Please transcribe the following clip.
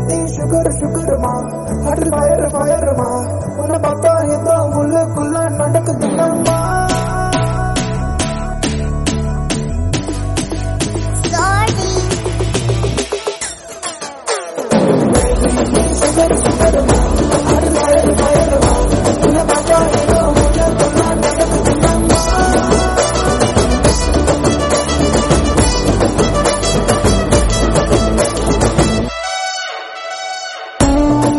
sugar சுகருமா அது fire ஃபயருமா உன்னை பார்த்தா ஏதோ உள்ளுக்குள்ள நடக்குதுல்லம்மா சுகர் சுகருமா